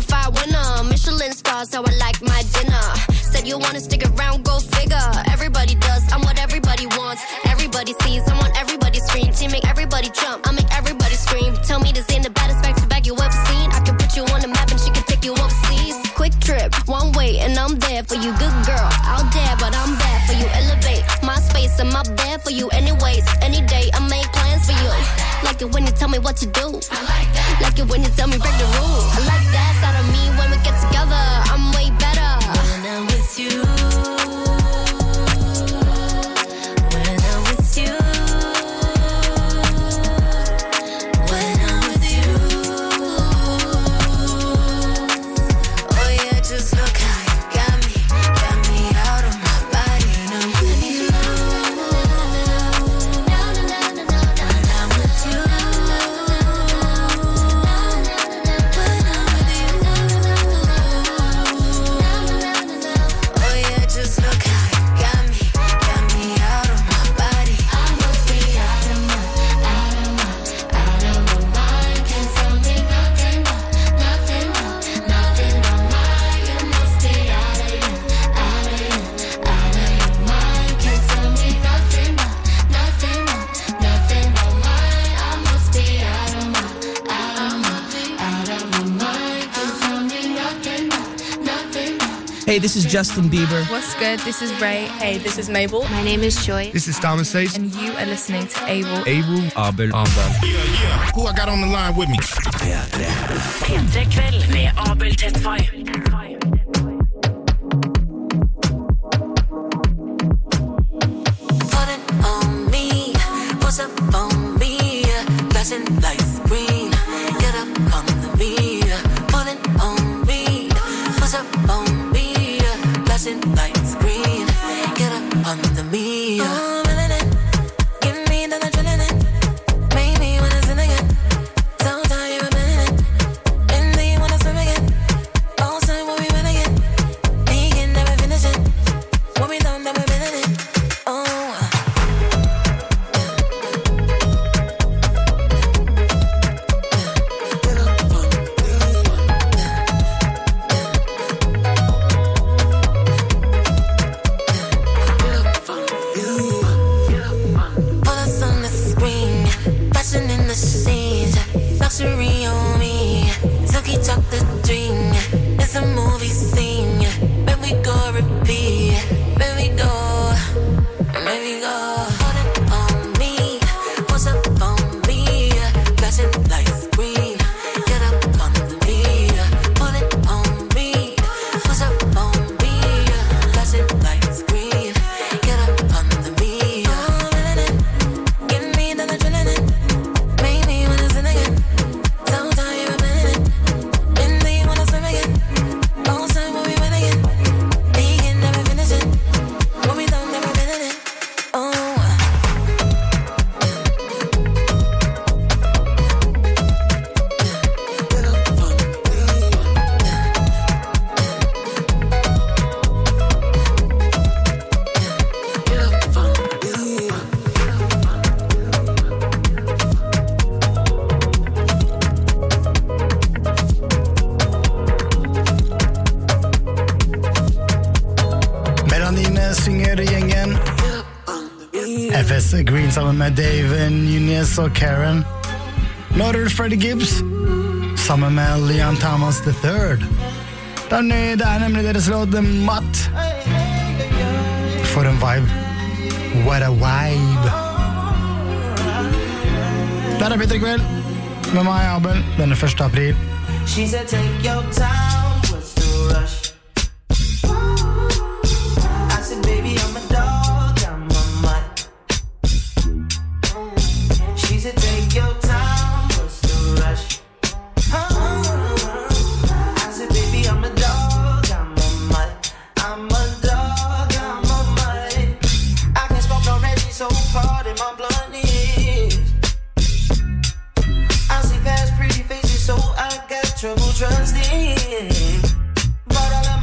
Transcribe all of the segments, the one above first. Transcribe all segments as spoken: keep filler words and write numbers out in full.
certified winner. Michelin stars, how I like my dinner. Said you wanna stick around, go figure. Everybody does, I'm what everybody wants. Everybody sees, I'm on everybody's screen. Team make everybody jump, I make everybody scream. Tell me this ain't the baddest back to back you ever seen. I can put you on the map and she can take you overseas. Quick trip, one way and I'm there for you. Good girl, out there but I'm bad for you. Elevate my space and my bed for you. Anyways, any day I make plans for you. Like it when you tell me what to do. I like that. Like it when you tell me break the rules. I like that side of me when we get together. I'm way better when I'm with you. When I'm with you. When I'm with you. Oh yeah, just look how you got me. Got me out of my body. When I'm with you. When I'm with you. Hey, this is Justin Bieber. What's good? This is Ray. Hey, this is Mabel. My name is Joy. This is Thomas Sace. And you are listening to Abel. Abel. Abel. Abel. Yeah, yeah. Who I got on the line with me? P tre kväll med Abel Tesfaye. F S Green sammen med Dave Nunez og Karen. Nå er det Freddie Gibbs sammen med Leon Thomas the third. Det er, det er nemlig deres låt The Mutt. For en vibe. What a vibe. Der er Petter Kveld med meg, Abel, denne første april. She said take your time, what's the rush? I said baby I'm a dog, I'm a mutt. She said take your time, what's the rush? I said baby I'm a dog, I'm a mutt. I'm a dog, I'm a mutt. I can smoke already, so pardon my bluntness. I see past pretty faces, so I got trouble trusting. But I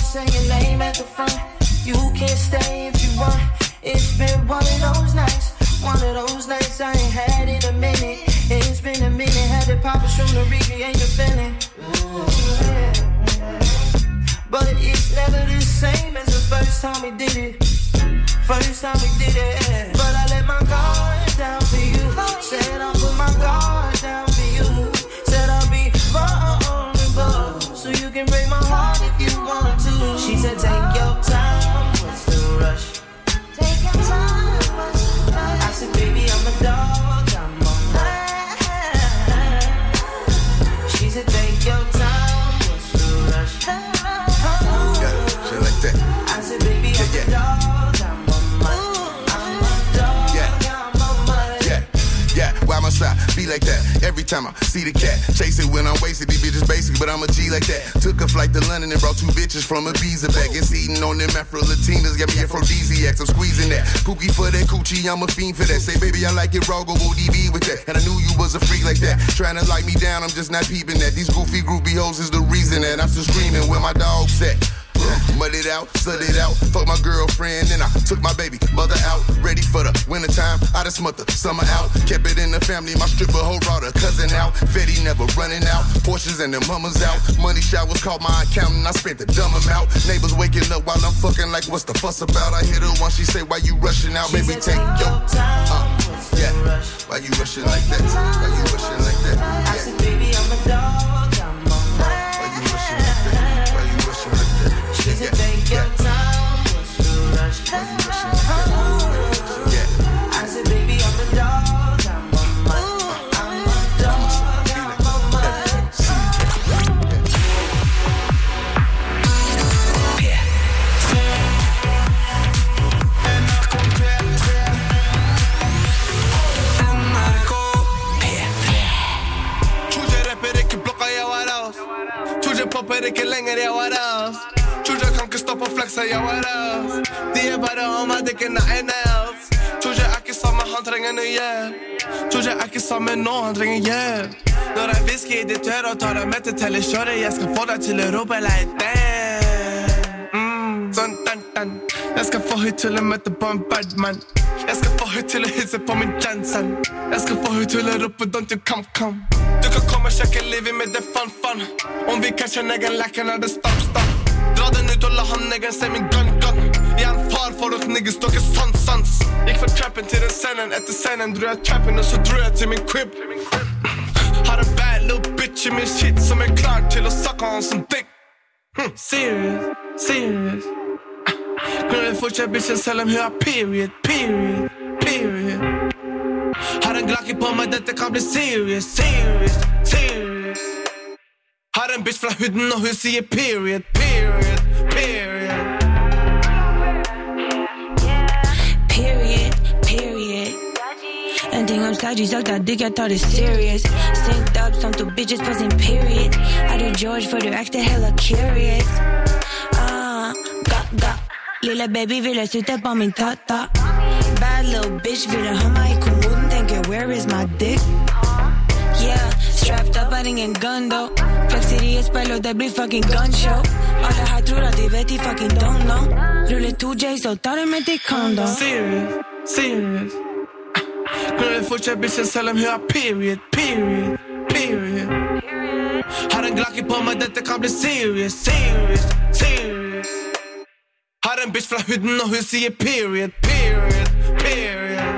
say your name at the front. You can stay if you want. It's been one of those nights, one of those nights I ain't had in a minute. It's been a minute, had to pop a shroom to recreate the feeling. Ooh, yeah. But it's never the same as the first time we did it. First time we did it. But I let my guard down for you. Said I'll put my guard down for you. Said I'll be vulnerable, so you can break my heart if you want to. She said take your time, what's the rush? Take your time, what's the rush? I said baby I'm a dog, I'm on mine. She said take your time, what's the rush? Yeah, shit like that. I said baby I'm yeah, a dog, I'm on mine. I'm a dog, Yeah. I'm on mine. Yeah, yeah, why must I be like that? Every time I see the cat, chase it when I'm wasted. These bitches basic, but I'm a G like that. Took a flight to London and brought two bitches from Ibiza back. It's eating on them Afro-Latinas, got me aphrodisiacs. I'm squeezing that. Pookie for that coochie, I'm a fiend for that. Say, baby, I like it raw, go O D B with that. And I knew you was a freak like that. Trying to lock me down, I'm just not peeping that. These goofy groupie hoes is the reason that I'm still screaming where my dog's at. Mud it out, slut it out, fuck my girlfriend, and I took my baby mother out, ready for the wintertime, I done smut the summer out, kept it in the family, my stripper hoe brought her cousin out, Fetty never running out, Porsches and the mamas out, money showers called my accountant, I spent the dumb amount, neighbors waking up while I'm fucking like what's the fuss about, I hit her once, she say why you rushing out, baby take your time, uh, yeah, why you rushing like that, why you rushing like that, yeah. I said baby I'm a dog, I'm on mine. Why you rushing like that, why you rushing like that. She said take your time, what's the rush? Yeah. I said baby I'm a dog, I'm on mine. I'm a dog, I'm on mine. Tror jeg rapper ikke blokka jeg var oss. Tror jeg popper ikke lenger jeg var oss. Tror jeg kan ikke stoppe å flekse jeg var oss. De er bare om meg, det er ikke noe else. Tror jeg er ikke sammen, han trenger noe hjelp. Tror jeg er ikke sammen nå, han trenger hjelp. Når jeg visker i ditt øre og tar deg med til telekjøret, jeg skal få deg til å rope like damn. Mm, sånn den, den. Jeg skal få høy til å møte på en badman. Jeg skal få høy til å hilse på min Jensen. Jeg skal få høy til å rope don't you come, come. Du kan komme og sjekke livet med det fan, fan. Om vi catcher negen lekken er det stopp, stopp. Dra den ut og la han negen se min gun, gun. Jeg er en far for at niggas dere sans, sans. Gikk fra trappen til den scenen, etter scenen dro jeg trappen og så dro jeg til min crib. Har en bad little bitch i min shit som er klar til å sakke han som dick. hm. Serious, serious. Når jeg fortsatt bitchen selv om hun har period, period, period. Har en glakke på meg, dette kan bli serious, serious, serious. Har en bitch fra huden og hun sier period, period, period. Period, period. En ting om stodgy, sagt at digg, jeg tar det serious. Synked up som to bitches på sin period. Er du George, for du ekte hella curious. Ah, ga, ga. Lille baby ville slutte på min tata. Bad little bitch ville ha meg i kommoden, tenker where is my dick? Yeah, strapped up er ingen gun though. Flexer i et spill og det blir fucking gunshow. Alle her tror at de vet de fucking don't know. Ruller to J, så tar det med til kondo. Serious, serious. Når jeg fortsatt bitchen selv om hun har period, period, period. Har en glakke på meg, dette kan bli serious, serious, serious. Har en bitch fra huden og hun sier period, period, period.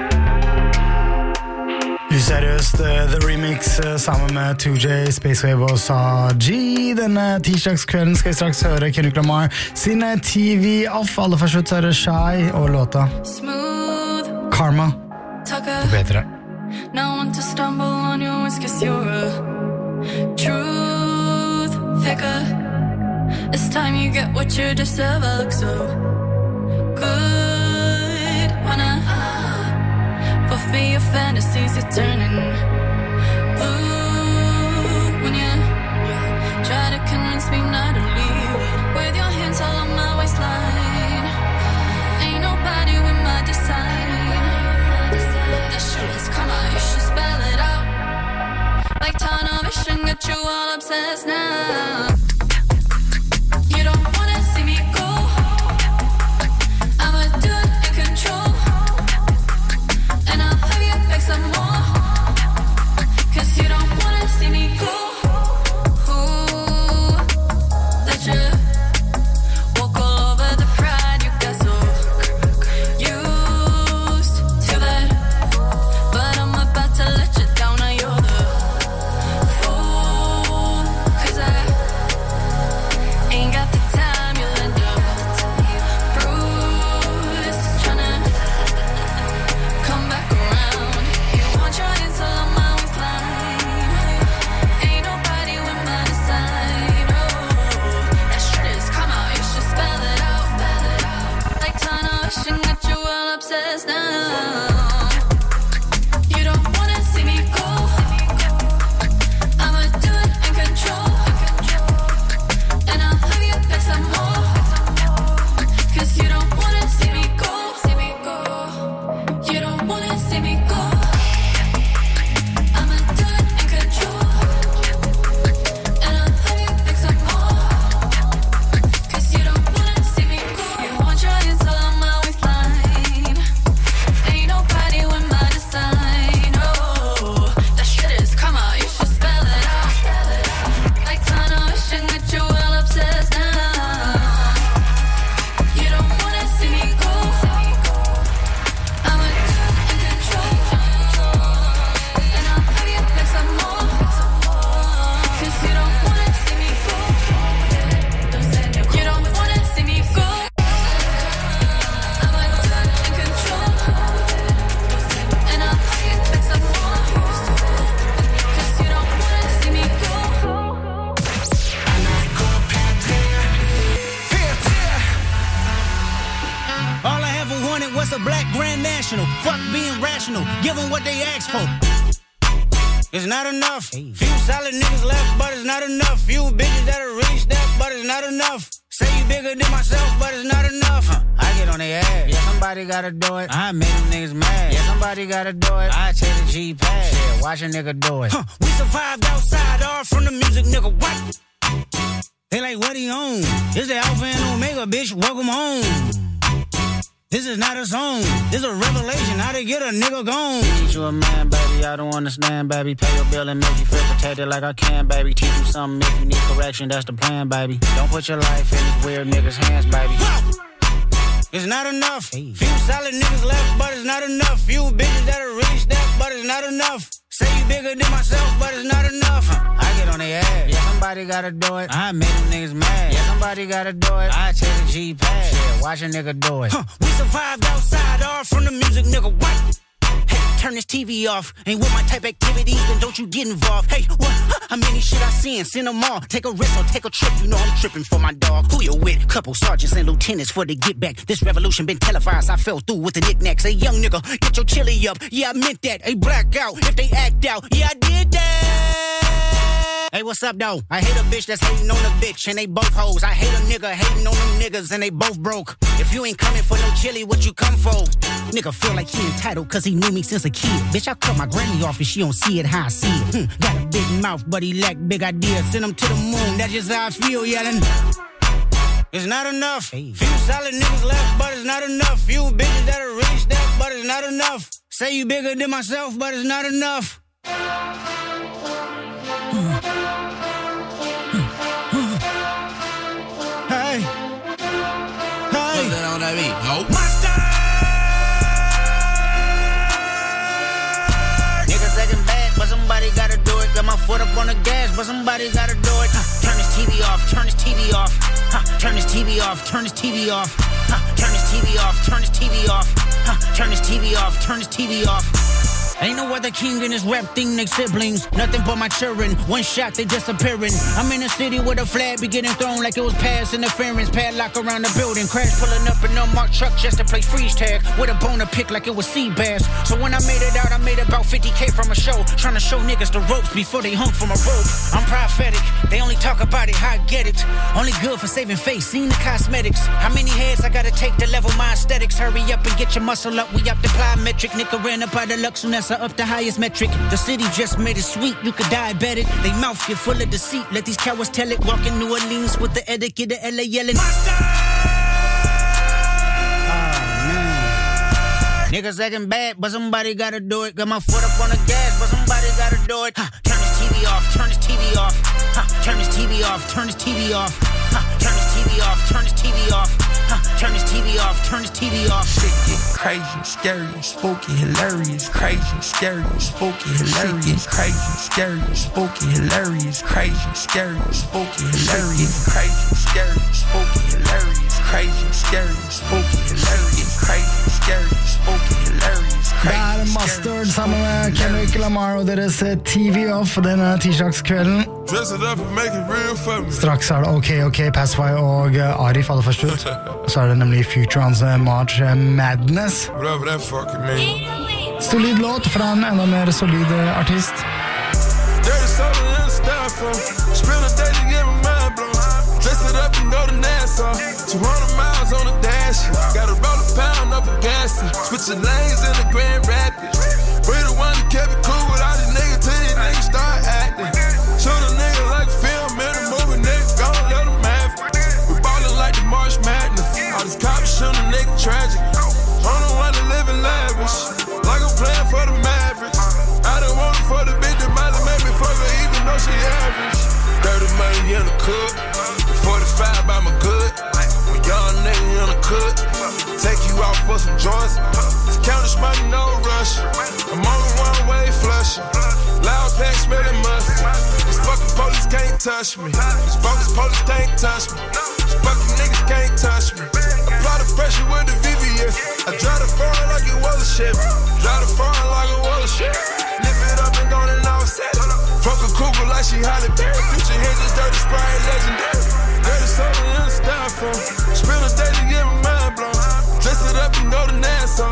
Useriøst, The Remix sammen med two J, Spacewave og Saji. Denne tirsdagskvelden skal vi straks høre Kendrick Lamar sin T V off. Aller først ut så er det Shy og låta Karma. Du vet det. No one to stumble on your wings, cause you're a truth figure. It's time you get what you deserve. I look so good when I fulfill your fantasies. You're turning blue when you try to convince me not to leave. With your hands all on my waistline, ain't nobody with my design. This shit is karma, you should spell it out. Like tunnel vision, got you all obsessed now. You don't wanna see me It's a black Grand National. Fuck being rational. Give them what they ask for. It's not enough. Few solid niggas left, but it's not enough. Few bitches that'll reach that, but it's not enough. Say you bigger than myself, but it's not enough. Huh. I get on their ass. Yeah, somebody gotta do it. I made them niggas mad. Yeah, somebody gotta do it. I take the G-Pad. Yeah, watch a nigga do it. Huh. We survived outside, all from the music, nigga. What? They like, what he on? This the Alpha and Omega, bitch. Welcome home. This is not a song. This is a revelation. How to get a nigga gone. Teach you a man, baby. I don't understand, baby. Pay your bill and make you feel protected like I can, baby. Teach you something if you need correction. That's the plan, baby. Don't put your life in these weird niggas' hands, baby. It's not enough. Few solid niggas left, but it's not enough. Few bitches that'll reach that, but it's not enough. Say you bigger than myself, but it's not enough. Huh. I get on their ass. Yeah, somebody gotta do it. I made them niggas mad. Yeah, somebody gotta do it. I take the G-Pad. Yeah, watch a nigga do it. Huh. We survived outside, all from the music, nigga. What? Hey, turn this T V off. Ain't with my type activities, then don't you get involved. Hey, what? How many shit I seen? Send them all. Take a risk or take a trip. You know I'm tripping for my dog. Who you with? Couple sergeants and lieutenants for the get back. This revolution been televised. I fell through with the knickknacks. Hey, young nigga, get your chili up. Yeah, I meant that. Hey, black out if they act out. Yeah, I did that. Hey, what's up, though? I hate a bitch that's hating on a bitch, and they both hoes. I hate a nigga hating on them niggas, and they both broke. If you ain't coming for no chili, what you come for? Nigga feel like he entitled, cause he knew me since a kid. Bitch, I cut my granny off and she don't see it how I see it. Hm, got a big mouth, but he lack big ideas. Send him to the moon, that's just how I feel, yelling. It's not enough. Few solid niggas left, but it's not enough. Few bitches that'll reach that, but it's not enough. Say you bigger than myself, but it's not enough. Hey, hey, what's that on that beat? Oh, Monster! Niggas acting bad, but somebody gotta do it. Got my foot up on the gas, but somebody gotta do it. Huh. Turn this T V off, turn this T V off. Huh. Turn this T V off, turn this T V off. Huh. Turn this T V off, turn this T V off. Huh. Turn this T V off, turn this T V off. Ain't no other king in this rap thing, they siblings. Nothing but my children. One shot, they disappearing. I'm in a city where the flag be getting thrown like it was pass interference. Padlock around the building. Crash pulling up an unmarked truck just to play freeze tag. With a bone to pick like it was sea bass. So when I made it out, I made about fifty K from a show. Trying to show niggas the ropes before they hung from a rope. I'm prophetic. They only talk about it, how I get it. Only good for saving face, seen the cosmetics. How many heads I gotta take to level my aesthetics? Hurry up and get your muscle up. We up the plyometric. Nigga ran up out of luck soon as up the highest metric. The city just made it sweet, you could diabetic. They mouth get full of deceit. Let these cowards tell it. Walk in New Orleans with the etiquette of L A yelling Monster! Oh, man. Niggas acting bad, but somebody gotta do it. Got my foot up on the gas, but somebody gotta do it. Huh. Turn this T V off, turn this T V off. Huh. Turn this T V off, turn this T V off. Huh. Turn this T V off, turn this T V off. Huh. Turn this T V off, turn this T V off. Shit get crazy, scary, spooky, hilarious. Crazy, scary, spooky, hilarious. Crazy, scary, spooky, hilarious. Crazy, scary, spooky, hilarious. Crazy, scary, spooky, hilarious. Crazy, scary, spooky, hilarious. Crazy, scary, spooky, hilarious. Det er Mustard sammen med Kendrick Lamar og deres T V Off denne tirsdagskvelden. Straks er det OK OK Passify og Arif aller først ut. Så er det nemlig Futurons March Madness. Solid låt fra en enda mer solid artist. Dress it up and go to Nassau. two hundred miles on the dash. Gotta roll a pound up a gas. Switching lanes in the Grand Rapids. We the one that kept it cool with all these niggas till these niggas start acting. Shoot a nigga like a film in a movie, nigga, gon' let them have it. We ballin' like the March Madness. All these cops shootin' a nigga tragic. I'm the one that live in lavish. Like I'm playin' for the Mavericks. I done want it for the bitch that might have made me fuck her even though she average. thirty money in the cook. forty-five by my good. When young nigga in the cook. Take you out for some joints. Counters money, no rush. I'm on the one-way flushing. Loud pack smelling mustard. These fucking police can't touch me. These bogus police can't touch me. These fucking niggas can't touch me. Apply the pressure with the V V S. I drive the foreign like it was a Chevy. Drive the foreign like it was a Chevy. Lift it up and go and offset it. Fuck a cougar like she Halle Berry. Future hinges, dirty sprite, legendary. Dirty something in the styrofoam. Spend a day to get my mind blown. Dress it up and go to Nassau.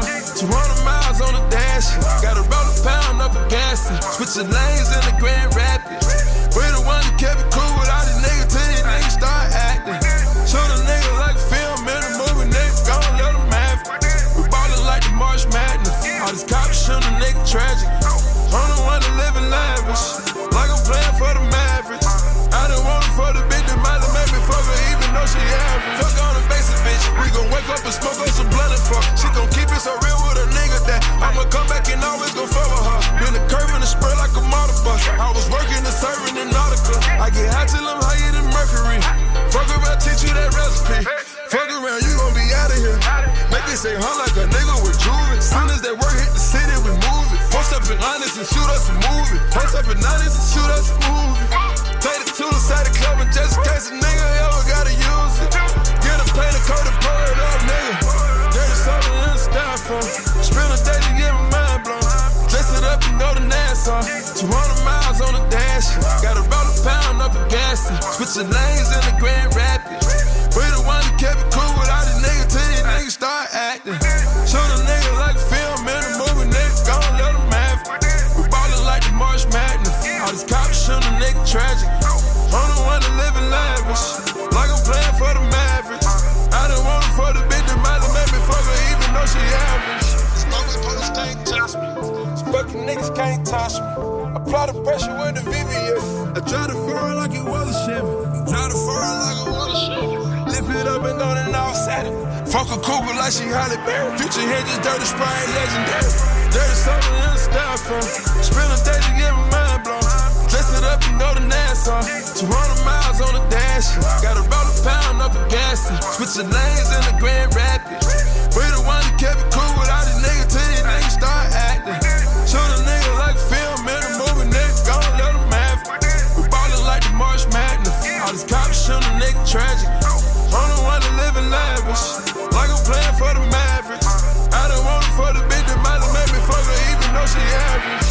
Switching lanes in the Grand Rapids. We the one that kept it cool with all these niggas till these niggas start acting. Shoot a nigga like a film in a movie, nigga, gon' let them have it. We ballin' like the March Madness. All these cops shootin' a nigga tragic. I'm the one that live in lavish, like I'm playin' for the Mavericks. I done want it for the bitch that might have made me fuck her even though she average. Fuck on the basic bitch, we gon' wake up and smoke on some blunt and fuck. She gon' keep it so real with a nigga that I'ma come back and always gon' fuck with her. Been a curve and a spur like a motor bus. I was working and serving in Nautica. I get high till I'm higher than Mercury. Fuck around, teach you that recipe. Fuck around, you gon' be out of here. Make it say huh like a nigga with jewelry. Soon as that work hit the city, we move it. Post up in honest and shoot us a movie. Post up in honest and shoot us a movie. Take the tool inside the club and just in case a nigga ever gotta use it. Get a paint a coat and pour it up, nigga. Dirty something in the styrofoam. Spend a day to get my mind blown. Dress it up and go to Nassau. two hundred miles on the dash. Gotta roll a pound up a gas. Switching lanes in the Grand Rapids. We the one that kept it cool with all these niggas till these niggas start acting. Shoot a nigga like a film in a movie, nigga, gon' let them have it. We ballin' like the March Madness. All these cops shootin' a nigga tragic. I'm the one that live in lavish, like I'm playin' for the Mavericks. I done want it for the bitch that might have made me fuck her even though she average. Smoking police can't touch me. Fucking niggas can't touch me. Apply the pressure with the V V S. I try to fire like it was a Chevy. Try to fire like it was a Chevy. Lift it up and go to offset it. Fuck a Cooper like she Halle Berry. Future head just dirty spray legendary. Dirty something in the styrofoam. Spend a day to get my mind blown. Dress it up and go to Nassau. two hundred miles on the dash. Gotta roll a pound up a gas. Switching lanes in the Grand Rapids. We the one that kept it cool with all these niggas till these niggas start acting. Shoot a nigga like a film in a movie, nigga, gon' let them have it. We ballin' like the March Madness. All these cops shootin' a nigga tragic. I'm the one that live in lavish, like I'm playin' for the Mavericks. I done want it for the bitch that might have made me fuck her even though she average.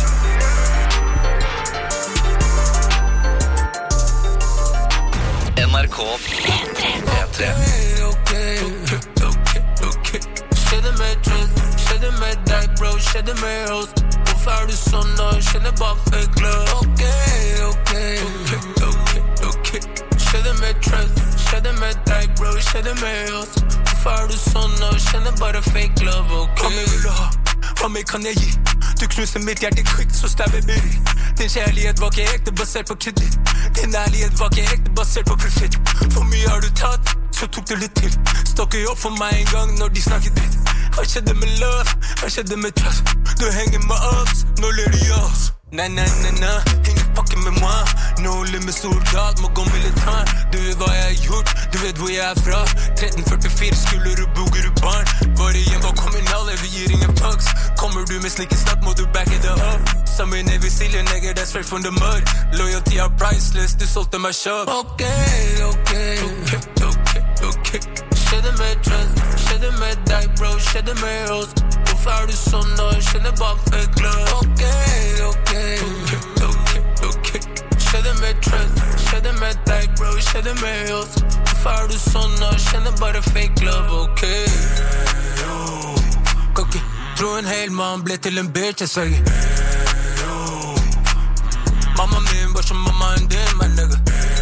N R K P tre. Okay, okay, okay, okay. Känner mig trött, känner mig dig bro, känner mig host. Hvorfor er du sånn nå, känner bare fake love. Okay, okay, okay, okay, okay. Känner mig trött, känner mig dig bro, känner mig host. Hvorfor er du sånn nå, känner bare fake love, okay. Hva mer vil du ha? Hva mer kan jeg gi? Du knuser mitt hjerte kvikt, så stabber byrri. Din kjærlighet var ikke ekte basert på kreditt. Din ærlighet var ikke ekte basert på profitt. For mye har du tatt, så tok det litt til. Stokker opp for meg en gang når de snakker dritt. Hva skjedde med love? Hva skjedde med trust? Du henger med ups, nå ler de oss. Nei, nei, nei, nei, ingen fucking med meg. Nå med soldat, må gå militar. Du vet hva jeg har gjort, du vet hvor jeg er fra. tretten førtifire, skulder og boger og barn. Bare igjen var kommunale, vi gir ingen fucks. Kommer du med slike snakk, må du back it up. Som en evig silje, nigger, that's right from the mud. Loyalty er priceless, du solgte meg kjøp. Okay, okay, okay, okay, okay. Kjenner meg trøst, kjenner meg deg, bro, kjenner meg host. Hvorfor er du sånn nå, kjenner bare fake love. Okay, okay, okay, okay, okay. Kjenner meg trøst, kjenner meg deg, bro, kjenner meg host. Hvorfor er du sånn nå, kjenner bare fake love, okay. Kokke, tro en hel mann ble til en bitch, jeg sverger. Mamma min var som mammaen din, my nigga.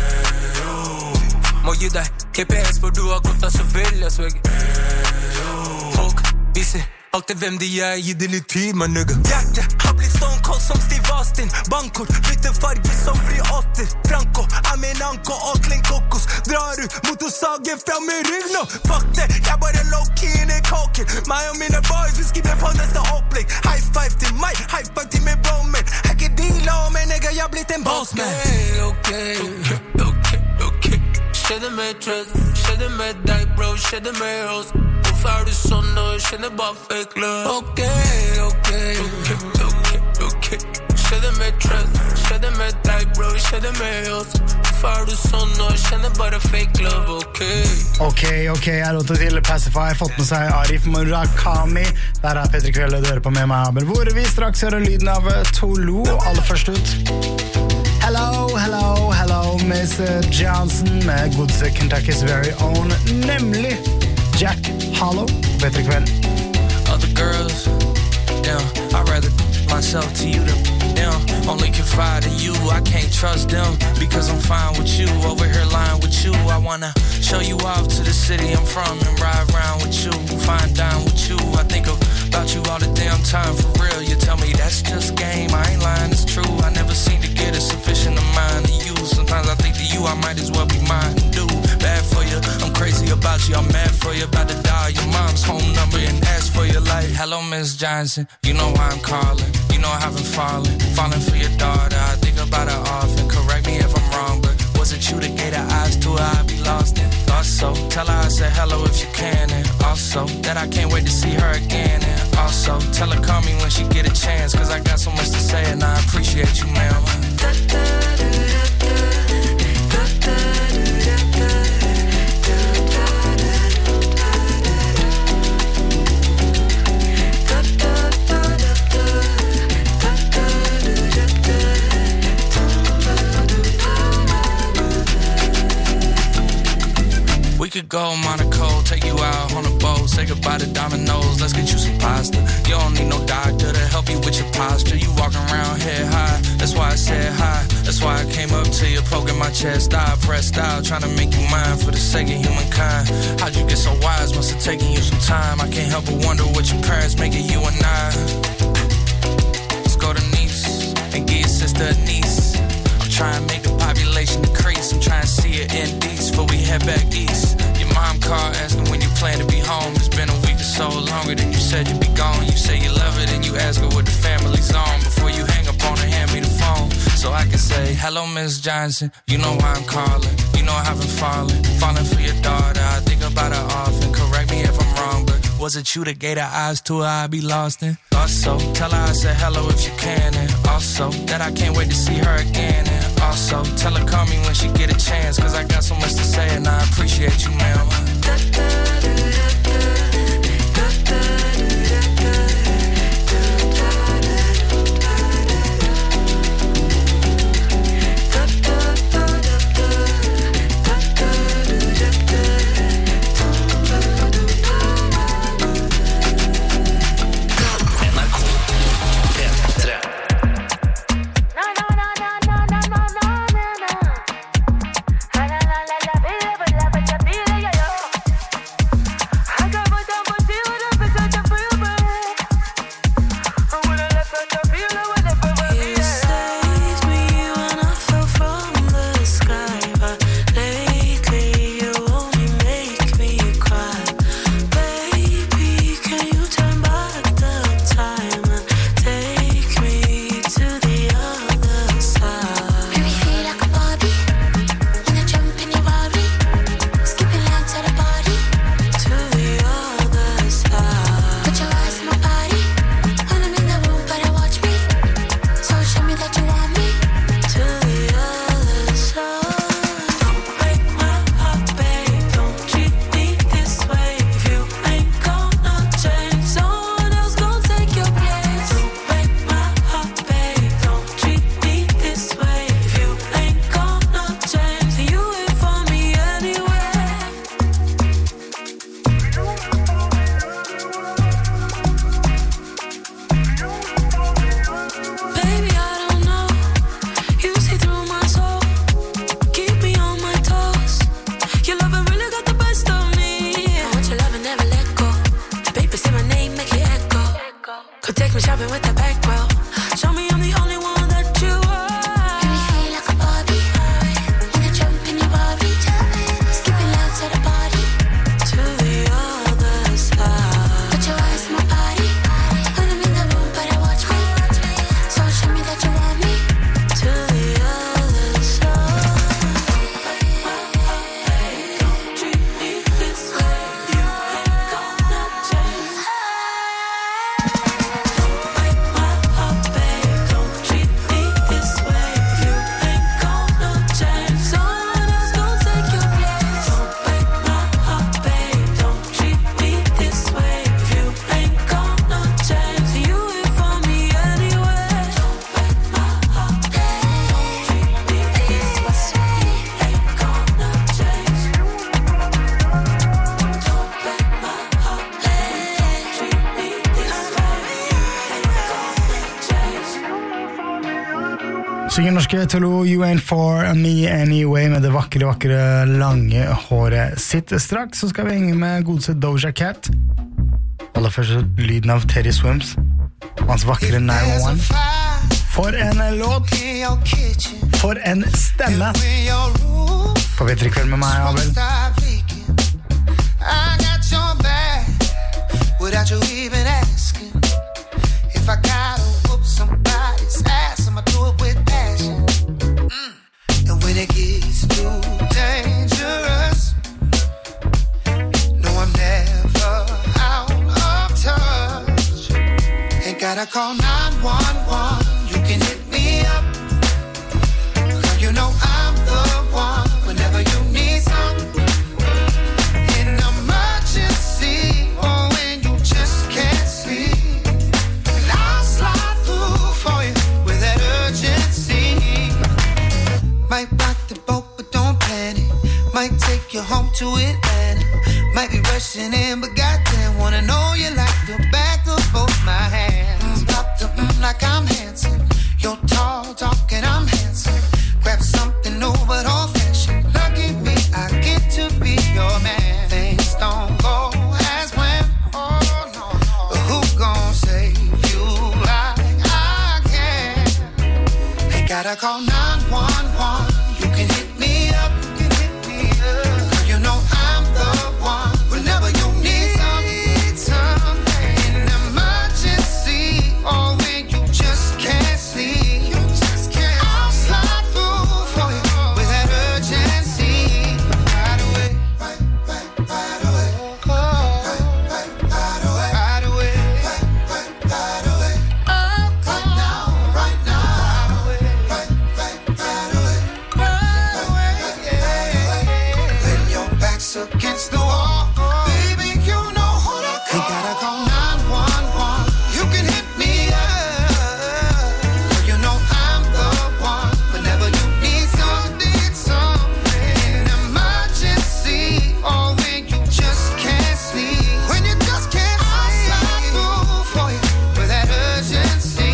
Må gi deg G P S for du har gått av så vil jeg sverger. Folk viser alltid hvem de er, gi det litt tid, my nigga. Hjerte har blitt stone cold som Steve Austin. Bankord, bytte farge som blir åtter. Franco, er min anko og kling kokos. Drar ut motorsagen fra min rygg nå. Fuck det, jeg bare low-key in i kåken. Meg og mine boys, vi skriver på neste opplegg. High five til meg, high five til min bro, man. Jeg ikke dealer, men jeg har blitt en boss, man. Okay, okay, okay, okay. Kjenner meg trøst, kjenner meg deg, bro, kjenner meg host. Hvorfor er du sånn nå, kjenner bare fake love. Okay, okay, okay, okay, okay. Kjenner meg trøst, kjenner meg deg, bro, kjenner meg host. Hvorfor er du sånn nå, kjenner bare fake love, okay. Ok, ok, jeg låter til Pacify, fått med seg Arif Murakami. Der er Petter Kveld, du hører på med meg, Abel, hvor vi straks hører lyden av Tolo, aller først ut. Hello, hello, hello, Miss Johnson med godse Kentucky's very own, nemlig Jack Harlow, Petter Kveld. Other girls, damn, I'd rather myself to you than damn. Only can confide in you. I can't trust them because I'm fine with you. Over here lying with you. I wanna show you off to the city I'm from and ride around with you. Fine dine with you. I think about you all the damn time for real. You tell me that's just game. I ain't lying, it's true. I never seem to get a sufficient amount of you. Sometimes I think to you I might as well be mine and do bad for you. I'm crazy about you, I'm mad for you. About to dial your mom's home number and ask for your life. Hello, Miss Johnson, you know why I'm calling. You know I haven't fallen, falling for your daughter. I think about her often, correct me if I'm wrong, but was it you that gave her eyes to her? I'd be lost in. Thought so, tell her I said hello if you can. And also, that I can't wait to see her again. And also, tell her call me when she get a chance, cause I got so much to say and I appreciate you, ma'am. We could go Monaco, take you out on a boat, say goodbye to Domino's, let's get you some pasta. You don't need no doctor to help you with your posture. You walking around head high, that's why I said hi. That's why I came up to you, poking my chest. I pressed out, trying to make you mine for the sake of humankind. How'd you get so wise? Must have taken you some time. I can't help but wonder what your parents make of you and I. Let's go to Nice and give your sister a niece. I'm trying to make the population decrease. I'm trying to see it in these before we head back east. Your mom called asking when you plan to be home. It's been a week or so, longer than you said you'd be gone. You say you love it and you ask her what the family's on. Before you hang up on her, hand me the phone so I can say, hello, Miss Johnson, you know why I'm calling. You know I haven't fallen, falling for your daughter. I think about her often, correct me if I'm wrong, but was it you that gave her eyes to her? I'd be lost in. Also, tell her I said hello if you can. And also, that I can't wait to see her again. And also, tell her call me when she get a chance, cause I got so much to say and I appreciate you, ma'am. Synger norske Tolo, You Ain't For Me Anyway med det vakre, vakre, lange håret sitt. Straks så skal vi henge med godse Doja Cat. Aller først lyden av Teddy Swims. Hans vakre nine one one. For en låt. For en stemme. På P tre Kveld med meg, Abel. I got your back without you even asking. If I gotta whoop somebody's ass, I'ma do it with passion. Mm. And when it gets too dangerous, no, I'm never out of touch. Ain't gotta call nine one one, you can hit me up. Girl, you know I'm the one whenever you need something. Might rock the boat, but don't panic. Might take you home to Atlanta. Might be rushing in, but goddamn, wanna know you like the back of both my hands. Mm, pop the mm like I'm handsome. You're tall, talking, I'm handsome. Grab something new, but old fashioned. Lucky me, I get to be your man. Things don't go as planned. Oh no, no. But who gon' save you like I can? Ain't gotta call nine one one. You can hit me up, you can hit me up. Girl, you know I'm the one. Whenever you need something, something. In emergency, or when you just can't sleep, you just can't. I'll slide through for you with that urgency. Right away, right, right, right away. Oh, right, right, right away, right away, right, right, right away. Oh, right now, right now, right away, right, right, right away. Against the wall, baby, you know who to call. You gotta call nine one one. You can hit me up. Girl, you know I'm the one. Whenever you need something, something. In emergency, or when you just can't sleep. When you just can't sleep, I'll slide through for you with that urgency.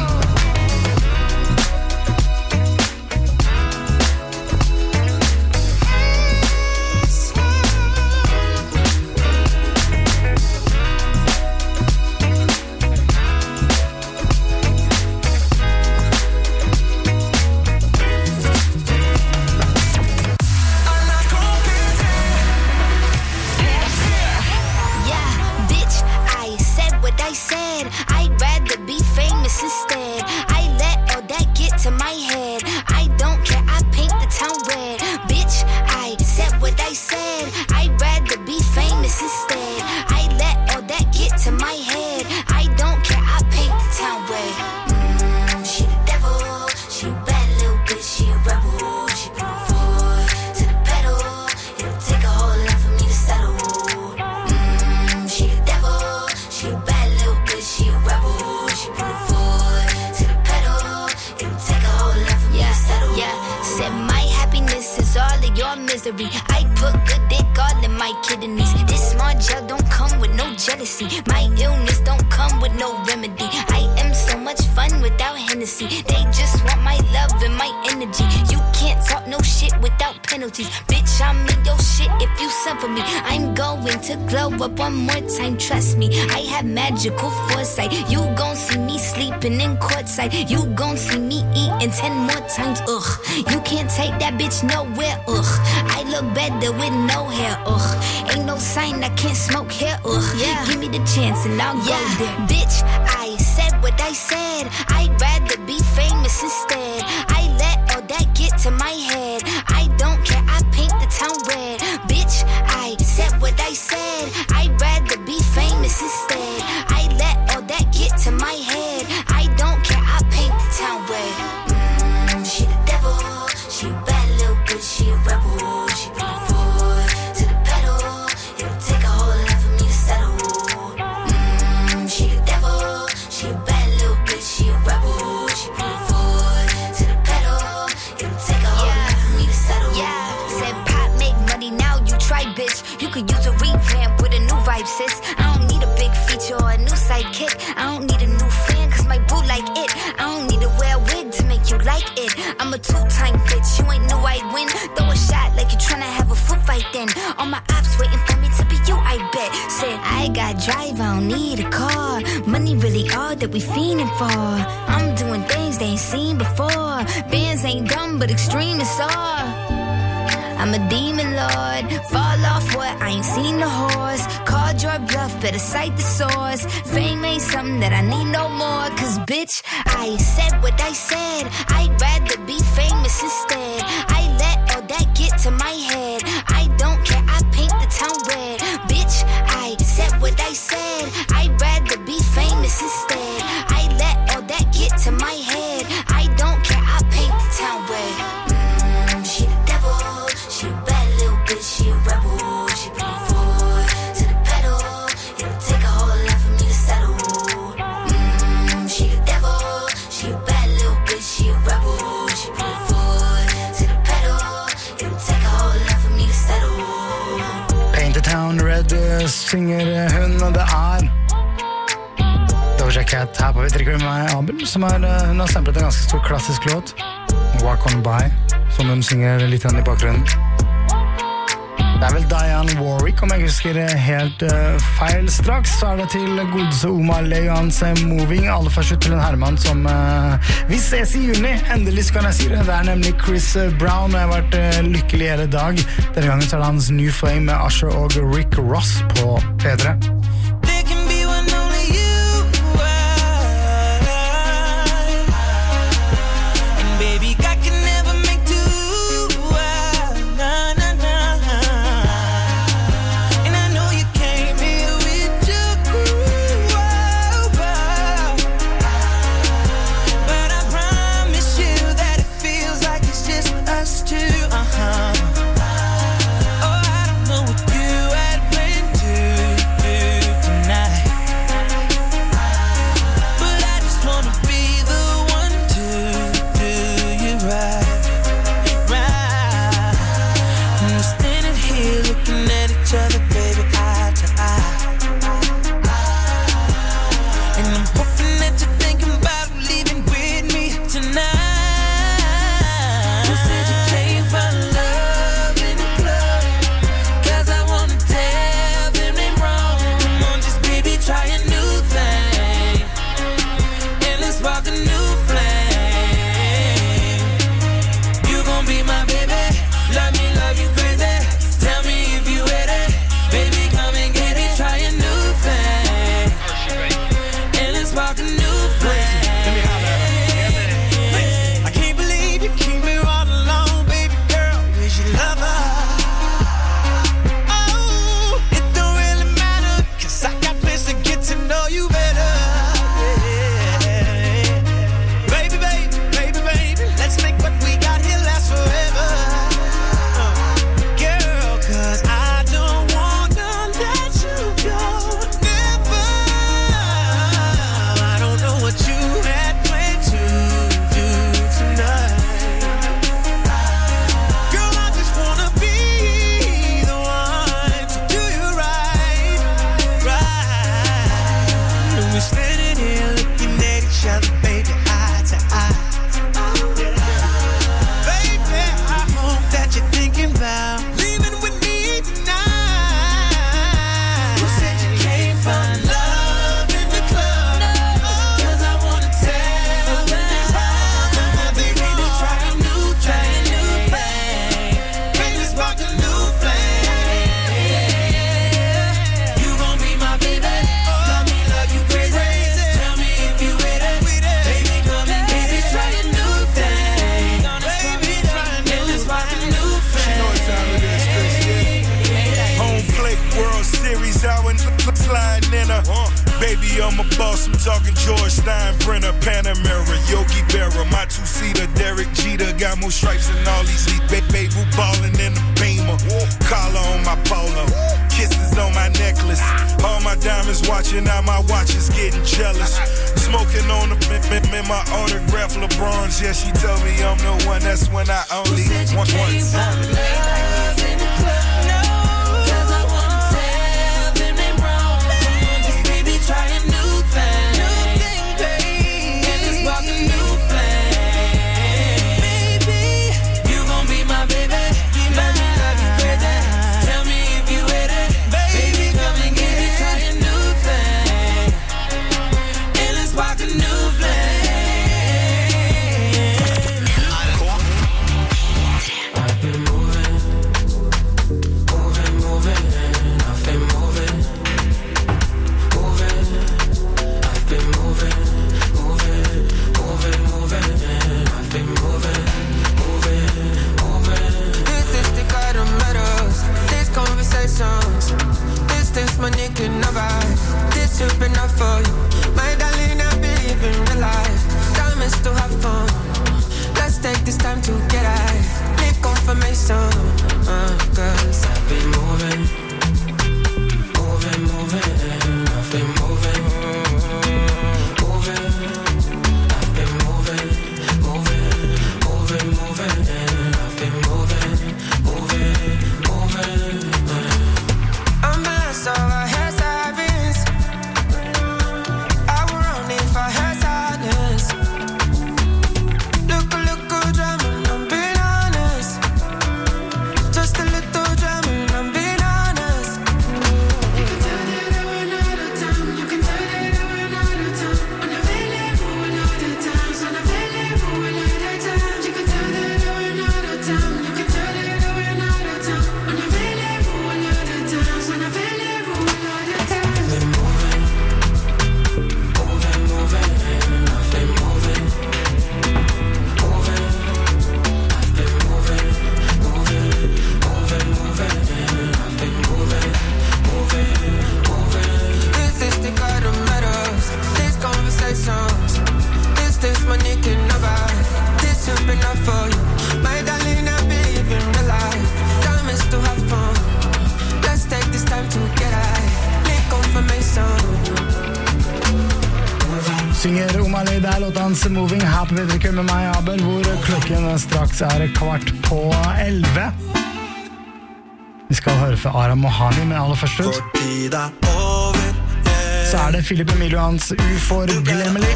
Instead, I let all that get to my head. I don't care, I paint the town red. Bitch, I said what I said. I'd rather be famous instead. I let all that get to my head. I don't care, I paint the town red. Mm, she the devil, she a bad little bitch, she a rebel. She bring the foot to the pedal. It'll take a whole lot for me to settle. Mm, she the devil, she a bad little bitch, she a rebel. She bring the foot. Your misery, I put good dick all in my kidneys. This small gel don't come with no jealousy. My illness don't come with no remedy. I am so much fun without Hennessy. They just want my love and my energy. You can't talk no shit without penalties. Bitch, I'm in your shit if you suffer me. I'm going to glow up one more time, trust me. I have magical foresight. You gon' see me sleeping in courtside. You gon' see me eating ten more times, ugh. You can't take that bitch nowhere, ugh. I look better with no hair, ugh. Ain't no sign I can't smoke hair, ugh. Yeah. Give me the chance and I'll yeah. go there. Bitch, I said what I said. I'd rather be famous instead. I let all that get to my head. I don't care, I paint the town red. Bitch, I said what I said. I'd rather be famous instead. I let all that get to my head. I don't care, I paint the town red. Mm, she the devil, she a bad little bitch, she a rebel. She bring the foot to the pedal. It'll take a whole lot for me to settle. Mm, she the devil, she a bad little bitch, she a rebel. She bring the foot to the pedal. It'll take a whole yeah. lot for me to settle. Yeah, said pop make money, now you try, bitch. You could use a revamp with a new vibe, sis. I don't need a big feature or a new sidekick. I don't need a new friend, cause my boo like it. I don't need to wear a wig to make you like it. a two-time bitch. You ain't knew I'd win. Throw a shot like you tryna have a foot fight then. All my ops waiting for me to be you, I bet. Said, I got drive, I don't need a car. Money really all that we fiending for. I'm doing things they ain't seen before. Bands ain't dumb, but extreme is all. I'm a demon lord. Fall off what? I ain't seen the horse. Called your bluff, better cite the source. Fame ain't something that I need no more. Cause bitch, I said what I said. I'd rather be famous instead. I let all that get to my head. I don't care, I paint the town red. Bitch, I said what I said. I'd rather be famous instead. I let all that get to my head. I don't care, I paint the town red. Mm, she the devil. She a bad little bitch, she a rebel. She put me forward to the pedal. It'll take a whole lot for me to settle. Mmm, she the devil. She a bad little bitch, she a rebel. She put me forward to the pedal. It'll take a whole lot for me to settle. Paint the Town Red synger hun, og det er Doja Cat her på Vi drikker med Abel, som er, hun har samplet en ganske stor klassisk låt, Walk On By, som hun synger litt i bakgrunnen. Det er vel Diane Warwick, om jeg husker helt uh, feil. Straks så er det til godse Omar Leons Moving. Alle først ut til en herremann som uh, vi ses i juni. Endelig skal jeg si det. Det er nemlig Chris Brown, og jeg har vært uh, lykkelig hele dag. Denne gangen så er det hans New Flame med Usher og Rick Ross på P tre. Baby, I'm a boss, I'm talking George Steinbrenner, Panamera, Yogi Berra, my two-seater, Derek Jeter, got more stripes than all these league. Baby, ballin' in the Beamer, collar on my polo, kisses on my necklace, all my diamonds watching, now my watch is getting jealous. Smoking on the bim in my autograph LeBron's, yeah, she told me I'm the one, that's when I only want one. Try a new thing, new thing, baby. And it's about the new flame, baby. money could never. This should be enough for you. My darling, I believe in real life. Time is to have fun. Let's take this time to get high. Leave confirmation. Uh, cause I've been moving. Moving, moving. I've been moving. Moving. I've been moving. Moving. Moving, moving. I've been moving. Moving. Moving. I'm blessed, so I had savings. I would run if I had sadness. Look, look, good drama, I'm being honest. Just a little drama, I'm being honest. You can tell that I run out of time. You can tell that I run out of time. Unavailable a lot of times. Unavailable a lot of times. You can tell that I run out of time. You can tell that I run out of time. Unavailable a lot of times. Unavailable a lot of times. I've been moving, moving, moving. I've been moving, moving. I've been moving, moving, moving, moving. I've been moving, moving, moving. This is the God of metals. These conversations. This, this money can never. This should be enough for you. My darling, I believe in real life. Time is to have fun. Let's take this time to get high. Leave confirmation. Synger Omali, det er låta hans Moving her på Vidderkøy med meg, Abel, hvor klokken straks er kvart på elve. Vi skal høre fra Aram Mohani, men aller først ut så er det Philip Emilio hans Uforglemmelig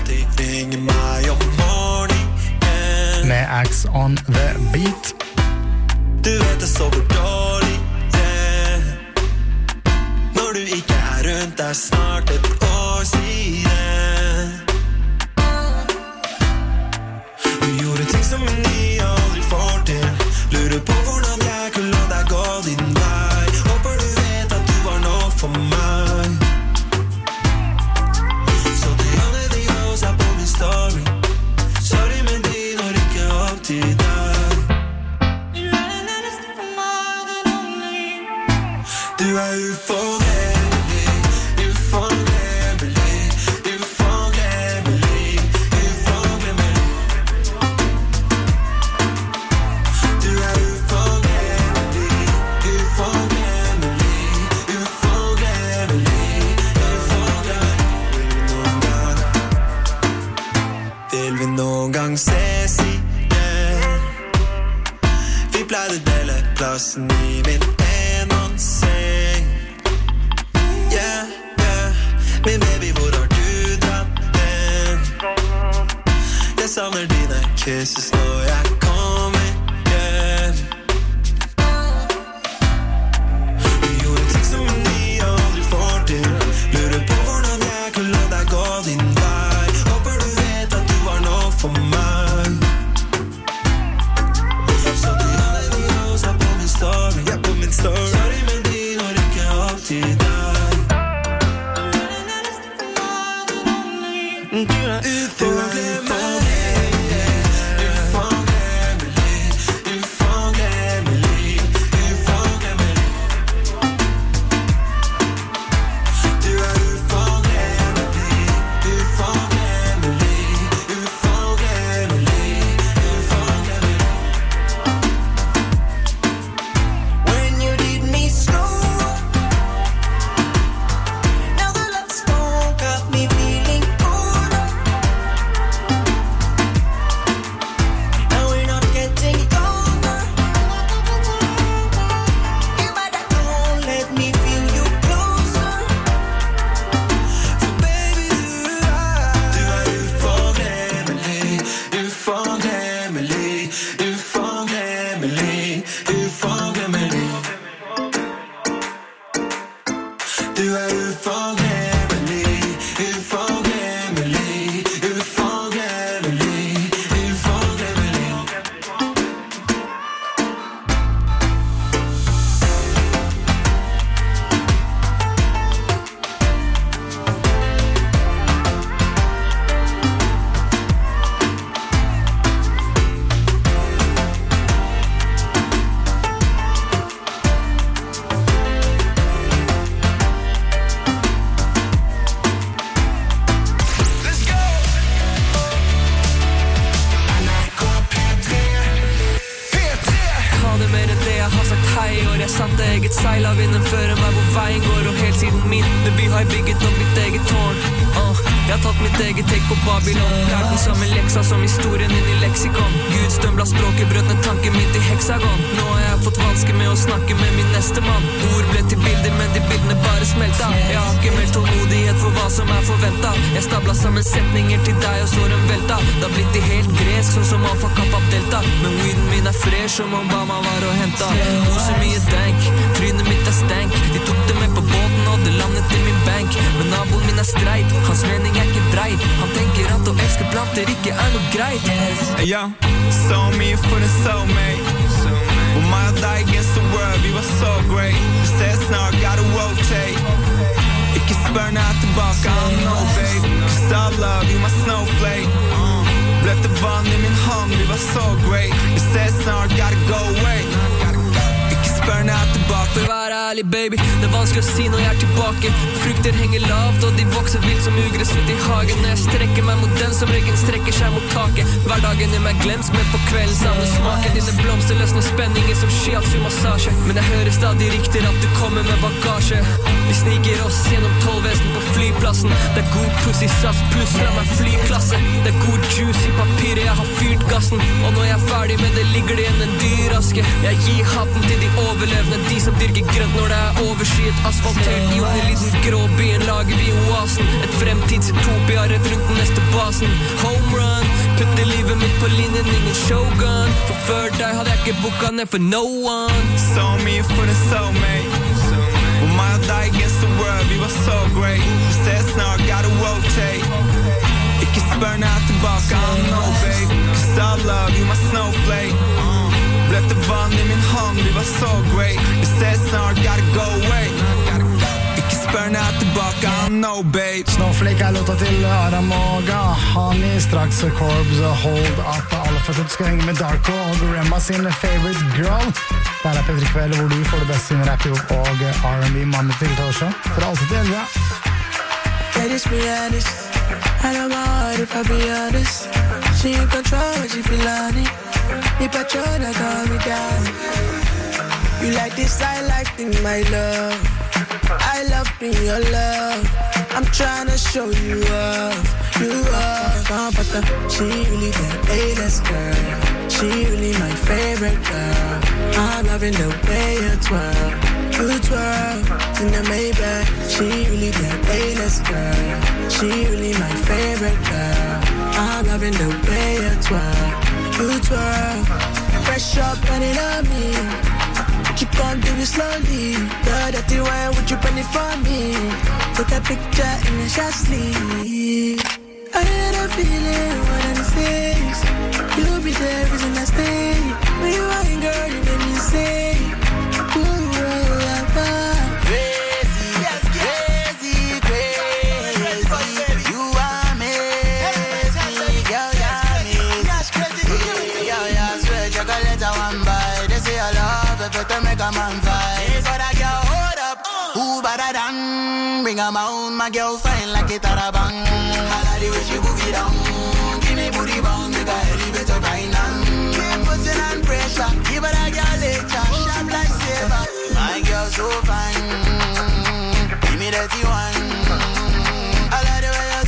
med Axe on the Beat. Du vet det sover dårlig, yeah. Når du ikke er rundt, det er snart et år siden. Vi gjorde ting som en ny aldri får til. Lurer på hvordan jeg kunne la deg gå din vei. Håper du vet at du var nok for meg. Så til alle de hoes er på min story. Sorry, men de når ikke opp til deg. Du er uforglemmelig, uforglemmelig, uforglemmelig, uforglemmelig. Du er uforglemmelig, uforglemmelig, uforglemmelig, uforglemmelig. Vil vi noen gang ses igjen? Vi pleide dele plassen i min enhåndsseng. Yeah, yeah. Min baby, hvor har du dratt den? Jeg savner dine kisses når jeg kommer hjem. Vi gjorde ting som en ny aldri får til. Lurer på hvordan jeg kunne la deg gå din vei. Håper du vet at du var nok for meg. Så til alle de hoes er på min story. Ja, på min story. Sorry, men de når ikke opp til deg. Du er uforglemmelig, uforglemmelig, uforglemmelig, uforglemmelig. Du er uforglemmelig, uforglemmelig, uforglemmelig, uforglemmelig. When you did me slow, now the love's gone, got me feeling good. Now we're not getting younger. You better don't let me feel you closer. For baby, du er Du er uforglemmelig, uforglemmelig, uforglemmelig, uforglemmelig. Du er uforglemmelig, uforglemmelig, uforglemmelig, uforglemmelig. jeg bygget om mitt eget tårn. uh, Jeg har tatt mitt eget take på Babylon. Lært den samme leksa som historien inn i leksikon. Gud stømla språket, brøt ned tanken mitt i heksagon. Nå har jeg fått vanske med å snakke med min neste mann. Ord ble til bilder, men de bildene bare smelta. Jeg har ikke mer tålmodighet for hva som er forventet. Jeg stabla sammen setninger til deg og så den velta. Det har blitt de helt gresk, sånn som Alfa Kappa Delta. Men weeden min er fresh, som om Bama var og henta. Moser mye dank, trynet mitt er stank. De tok det med på båten og det landet i min bank. Men naboen min er streit, hans mening er ikke dreit. Han tenker at å elske planter ikke er noe greit. Hey, yo, so me for the soulmate. When my die against the world, we were so great. Vi ses snart, gotta rotate. Ikke spør når jeg er tilbake, I don't know, babe. Cause I love you, my snowflake. Bløtte vann i min hånd, vi var så great. Vi ses snart, gotta go away. Ikke spør når jeg er tilbake. For å være ærlig, baby, det er vanskelig å si når jeg er tilbake. Frukter henger lavt, og de vokser vilt som ugress ut i hagen. Når jeg strekker meg mot den som ryggen strekker seg mot taket. Hverdagen er meg glemsk, men på kvelden savner smaken. Dine blomster løsner spenninger som shiatsu-massasje. Men jeg hører stadig rykter at du kommer med bagasje. Vi sniker oss gjennom tolvvesen på flyplassen. Det er god pussy sass pluss la meg flyklasse. Det er god juice i papiret, jeg har fyrt gassen. Og når jeg er ferdig med det, ligger det igjen en dyraske. Jeg gir hatten til de overlevende, de som dyrker grønt når det er overskyet. Asfaltert i en liten grå byen lager vi oasen. Et fremtidsutopia rett rundt den neste basen. Home run, putter livet mitt på linjen, ingen showgun. For før deg hadde jeg ikke booka ned for no one. So me for the soulmate. When my die against the world, we were so great. Vi ses snart, gotta rotate. Ikke spør når jeg er tilbake, I don't know, babe. Cause I love you, my snowflake. Bløtte vann i min hånd, vi var så great. Vi ses snart, gotta go away. Ikke spør når jeg er tilbake, I don't know, babe. Snowflake er låta til Aram og Gahani. Straks Corbs Hold Up. Alle for at du skal henge med Darko og Grandma sin favorite girl. Der er Petter Kveld, hvor du får det beste innen rap og R and B mandag til torsdag. For alltid til elleve. Yeah, just be honest. I know my heart if I be honest. She in control when she feel on it. The patrol that calm me down. You like this, I like thing, my love. I love being your love. I'm tryna show you off. You off. She really that A-list girl. She really my favorite girl. I'm loving the way you twirl. You twirl in the Maybach. She really that A-list girl. She really my favorite girl. I'm loving the way you twirl. You twirl. Fresh up and it on me. But you can't do it slowly. Girl, that you want, would you bring it for me? Take a picture in your shot sleeve. I had a feeling one of these days you'll be there, isn't that stay? When you ain't, girl, you make me say ooh, oh, ah, ah. Crazy, yes, crazy, crazy. You are me, girl, you're me. Girl, you're sweet, chocolate, I want buy. They say I love it, but they make a man fight. But I girl, hold up, who better than? Bring a mound, my girl fine like it a bang. The way she boogie down, give me booty bound, make her elevator grind on. Keep putting on pressure, give her a girl later, sharp like saber. My girl so fine, give me that one. I like the way you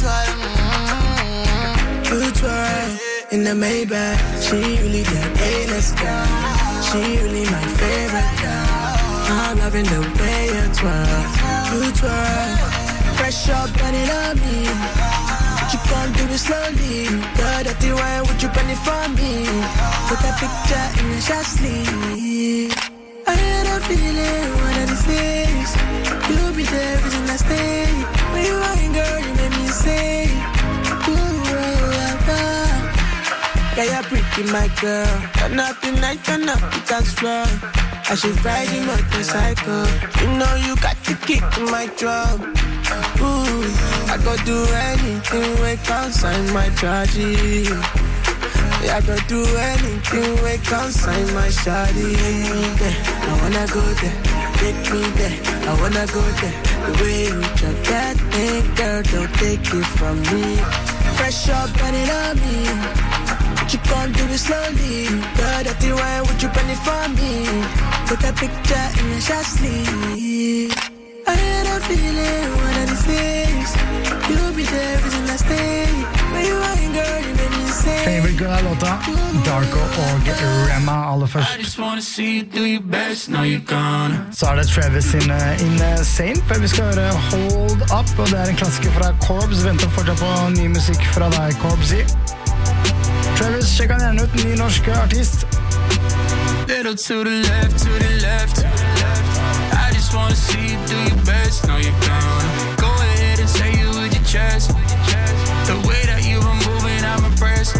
twirl. You twirl in the Maybach. She really that A-list girl. She really my favorite girl. I'm loving the way you twirl. You twirl, fresh up and it on me. You can't do it slowly. Girl, that you want, would you bring it for me? Take a picture in your shot sleeve. I had a feeling one of these days you'll be there, isn't that stay? When you ain't, girl, you make me say ooh, oh, ah, ah. Yeah, you're pretty, my girl. Turn up the night, turn up the dance floor. I should ride your motorcycle. You know you got the kick in my drum. Ooh, I go do anything when consign my charges. Yeah, I go do anything when consign my shawty. Take me there, I wanna go there. Take me there, I wanna go there. The way you drop that thing, girl, don't take it from me. Fresh up and it on me. But you can't do it slowly. Girl, that you want, would you bring it for me? Take a picture in your shot sleeve. I had a feeling one of these Darko og Rema aller først. Så er det Travis sin Insane, før vi skal høre Hold Up, og det er en klassiker fra Corbs. Venter fortsatt på ny musikk fra deg, Corbs. Travis, sjekk han gjerne ut, ny norsk artist. Little to the left, to the left, to the left. I just wanna see you do your best. No, you're gonna go ahead and say it with your chest. The way that you were moving, I'm impressed.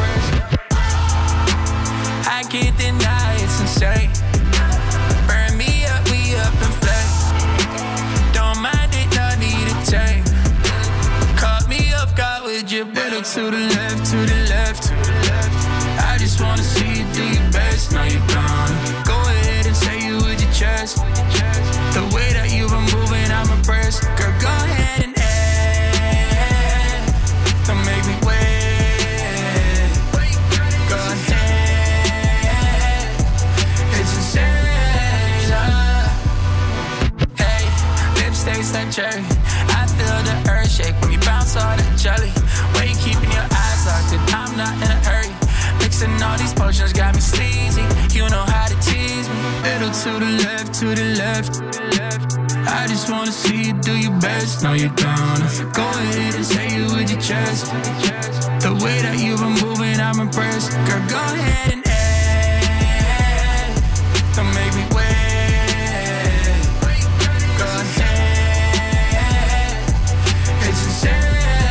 I can't deny it's insane. Burn me up, we up and flame. Don't mind it, no need a tame. Caught me off guard with your little to the left, to the left, to the left. I just wanna see you do your best. Now you're gonna go ahead and say it with your chest. The way that you were moving, I'm impressed. Girl, go ahead and add. Don't make me wait. Go ahead. It's insane. Hey, lips taste like cherry. I feel the earth shake when you bounce all the jelly. Way you keeping your eyes locked and I'm not in a hurry. Mixing all these potions got me sleazy. You know how to tease me. Little to the left, to the left. I just wanna see you do your best. Now you're gonna go ahead and say it with your chest. The way that you were moving, I'm impressed. Girl, go ahead and add. Don't make me wait. Go ahead. It's insane.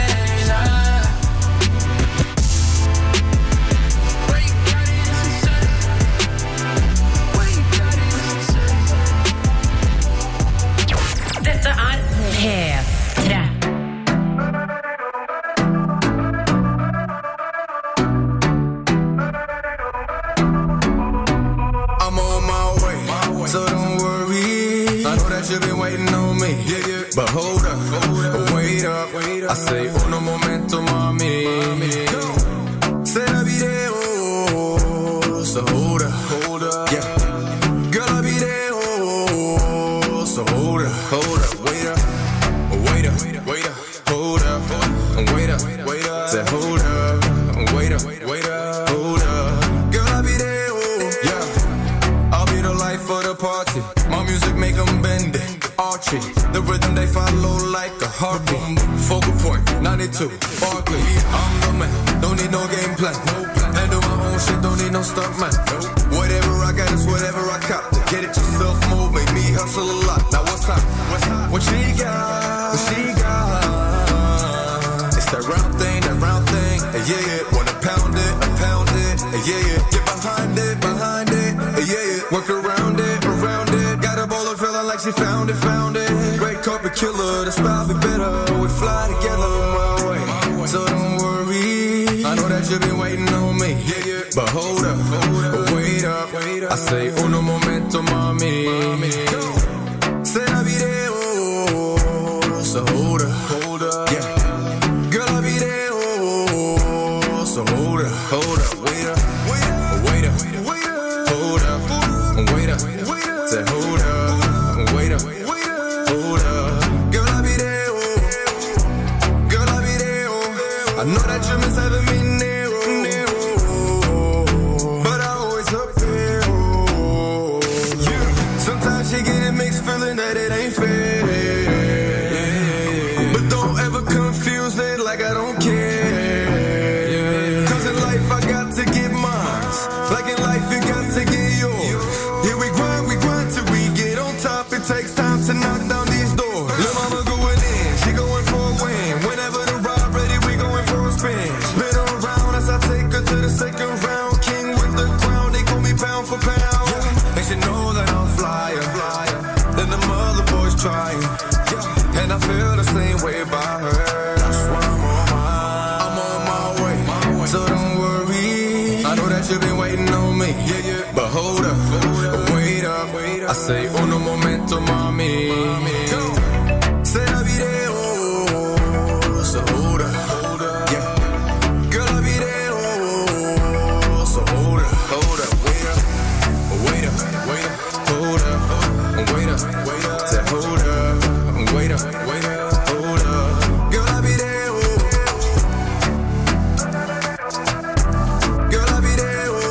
Dette er P tre. I'm on my way, so don't worry. I know that you've been waiting on me, yeah, yeah. But hold up, wait up. I say uno momento, mami. Say I'll be there, oh, so hold up, hold up, yeah. Girl, I'll be there, oh, so hold up, hold up, wait up, wait up, wait up, hold up, wait up, wait up. Say hold up, wait up, wait up, hold up. Girl, I'll be there, oh, yeah. I'll be the life of the party. My music make them bend it. Archie, the rhythm they follow like a heartbeat. Focal point, ninety-two, Barkley. I'm the man, don't need no game plan. Handle my own shit, don't need no stunt man. Whatever I got is whatever I cop. Get it yourself, move, make me hustle a lot. Now what's up? What she got? What she got? It's that round thing, that round thing. Yeah, yeah. Wanna pound it, I pound it. Yeah, yeah. Get behind it, behind it. Yeah, yeah. Work around it, around it. Got a baller feeling like she found it, found it. Great carpet killer, the style be better. We fly together my way, so don't worry. I know that you've been waiting on me, yeah, yeah. But hold up, wait up. I say uno momento, mami. Say I'll be there, oh, so hold up, hold up, yeah. Girl, I'll be there, oh, so hold up, hold up, wait up, wait up, wait up, hold up, wait up, say hold up, wait up, hold up. Girl, I'll be there, oh, girl, I'll be there, oh. I know that you miss having me near, oh, but I always up there, oh, yeah. Sometimes she get a mixed feeling that it ain't fair, but don't ever confuse it like I don't care. Cause in life I got to get mine, like in life you got to get yours. Yeah, we grind, we grind till we get on top. It takes time to knock down these doors. Lil' mama going in, she going for a win. Whenever the ride ready, we going for a spin. Spin her around as I take her to the second round. King with the crown, they call me pound for pound. And she know that I'm flyer, flyer. Then the mother boys trying, and I feel the same way by her. That's why I'm on my, I'm on my way, so don't worry. I know that you've been waiting on me, yeah, yeah. But hold up, wait up. I say uno momento, mami. Say I'll be there, oh, so hold up, yeah. Girl, I'll be there, oh, so hold up, hold up, wait up, wait up, wait up, hold up, wait up, wait up, say hold up, wait up, wait up, hold up. Girl, I'll be there, oh, girl, I'll be there, oh.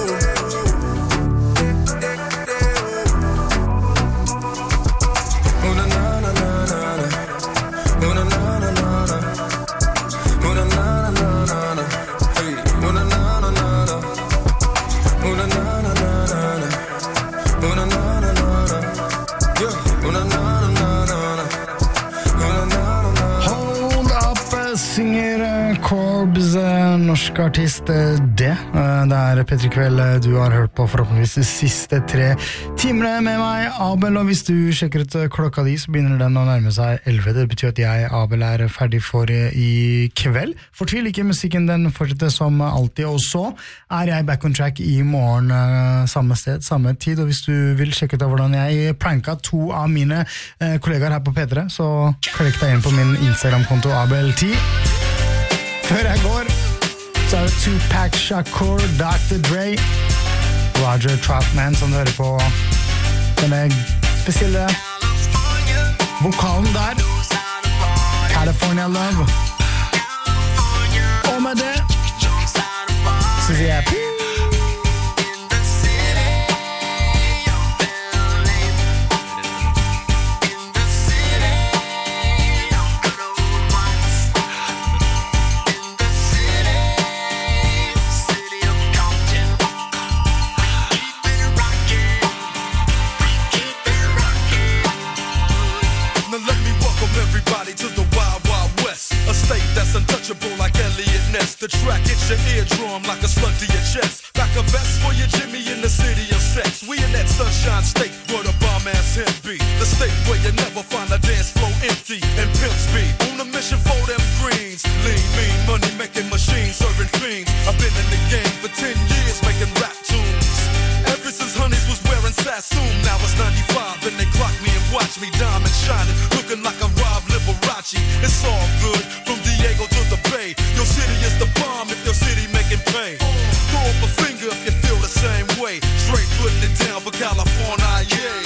synger Corbs, norsk artist. Det Det er P tre Kveld du har hørt på forhåpentligvis de siste tre timene med meg, Abel. Og hvis du sjekker ut klokka di, så begynner den å nærme seg elleve. Det betyr at jeg, Abel, er ferdig for i kveld. Fortvil ikke, musikken den fortsetter som alltid. Og så er jeg back on track i morgen, samme sted, samme tid. Og hvis du vil sjekke ut av hvordan jeg pranka to av mine kollegaer her på P tre, så klikk deg inn på min Instagram-konto Abel ti. Før jeg går, så er det Tupac Shakur, doktor Dre, Roger Troutman, som du hører på denne spesielle vokalen der. California Love. Og med det så sier jeg peace. Untouchable like Elliot Ness. The track hits your eardrum like a slug to your chest. Like a vest for your Jimmy in the city of sex. We in that sunshine state where the bomb ass him be. The state where you never find a dance floor empty and pimp speed. On a mission for them greens. Lean, mean, money making machines, serving fiends. I've been in the game for ten years making rap tunes. Ever since Honeys was wearing Sassoon. Now it's ninety-five and they clock me and watch me diamond shining. Looking like I'm Rob Liberace. It's all good from Diego to the Bay. Your city is the bomb if your city making pain. Throw up a finger if you feel the same way. Straight putting it down for California, yeah.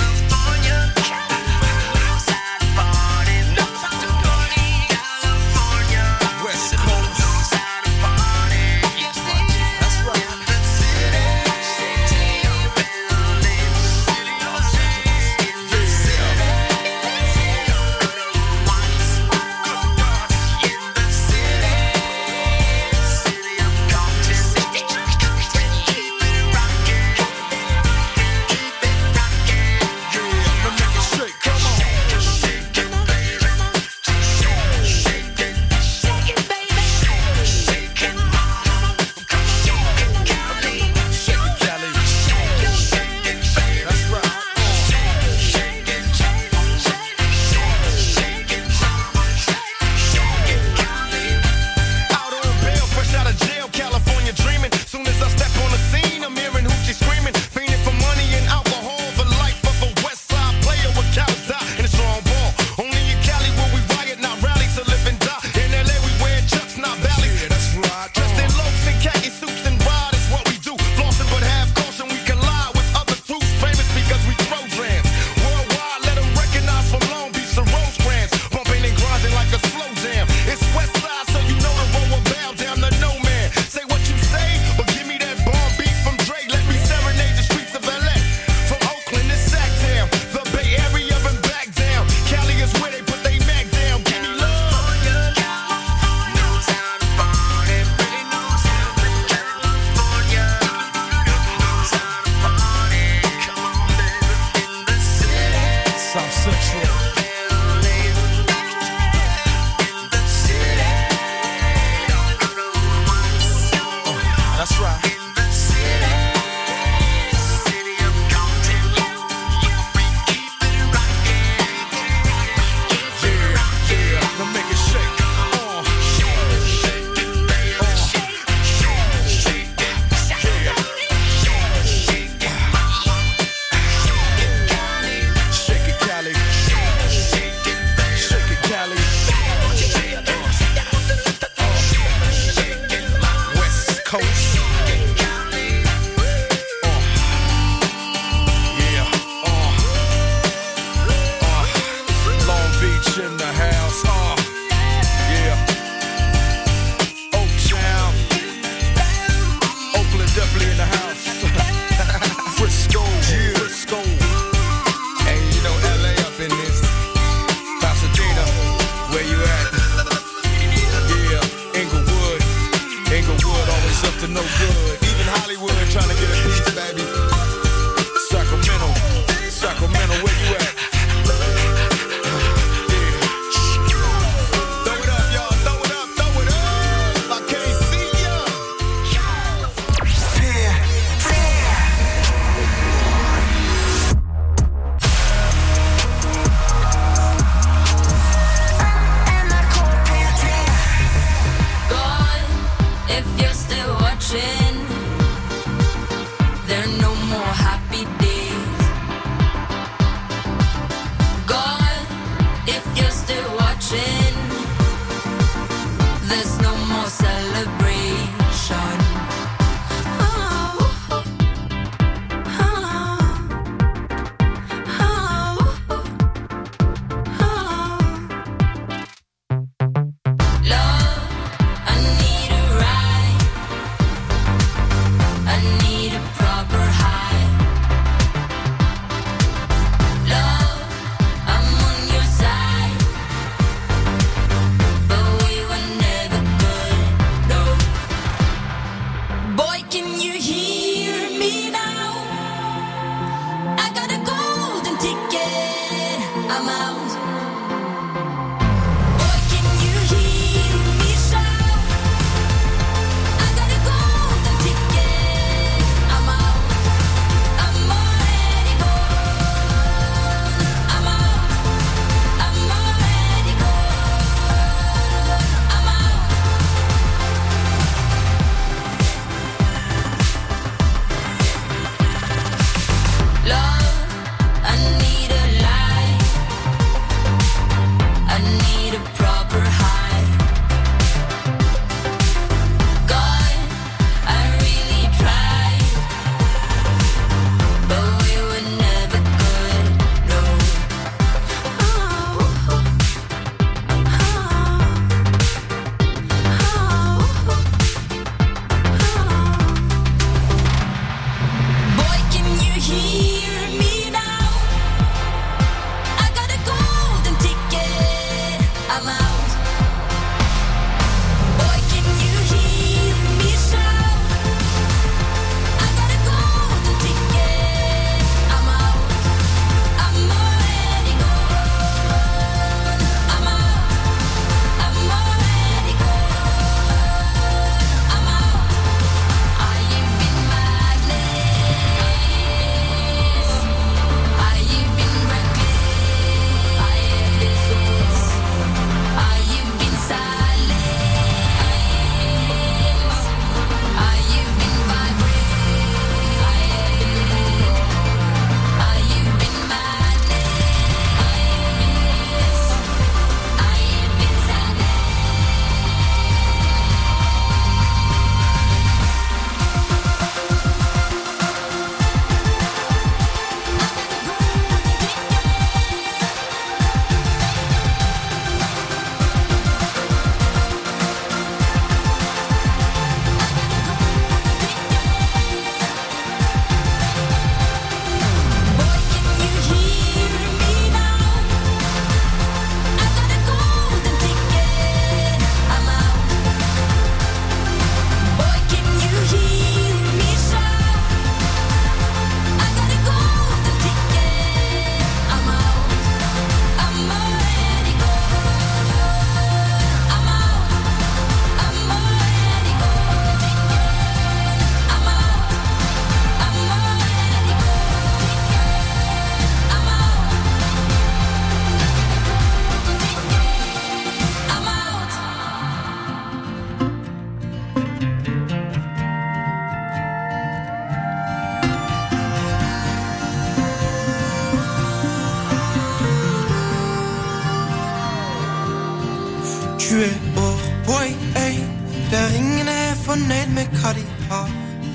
tjue år på ei øy der ingen er fornøyd med hva de har.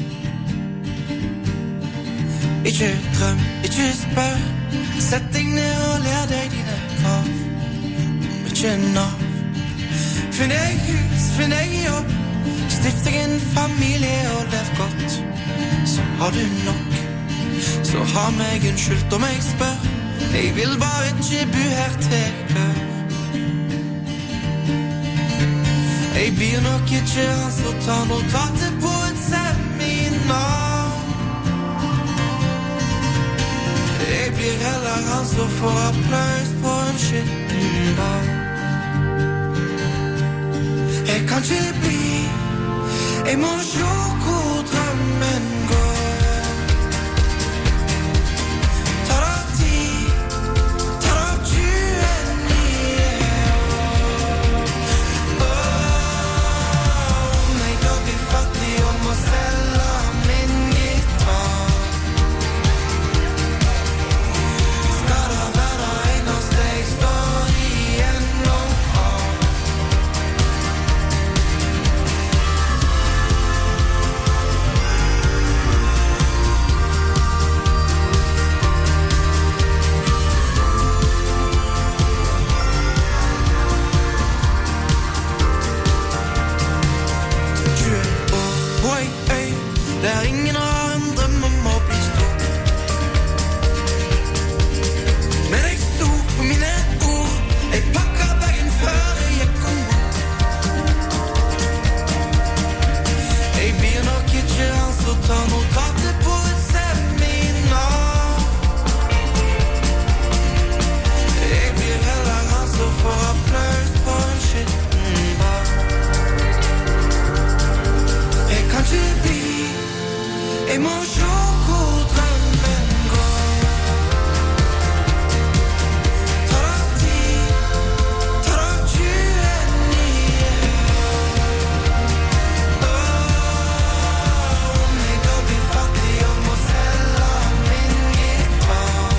Ikke drøm, ikke spør, sett deg ned og lær deg dine krav. Ikke nav. Finn deg hus, finn deg jobb, stift deg en familie og lev godt. Så har du nok, så ha meg unnskyldt om jeg spør. Jeg vil bare ikke bo her til jeg dør. Jeg blir nok ikke han som tar notater på et seminar. Jeg blir heller han som får applaus på en skitten bar. Jeg kan ikke bli, jeg må se hvor drømmen går. Ta deg tid, ta deg tjueni år. Åh, om jeg da blir fattig og må selge min gitar, skal det være det eneste jeg står igjennom av. Der ingen har en drøm om å bli stor. Men jeg sto på mine ord, jeg pakket bagen før jeg gikk ombord. Jeg blir nok ikke han som tar notater på et seminar. Jeg blir heller han som får applaus på en skitten bar. Jeg kan ikke bli, jeg må se hvor drømmen går. Ta deg tid, ta deg tjueni år. Åh, om jeg da blir fattig og må selge min gitar,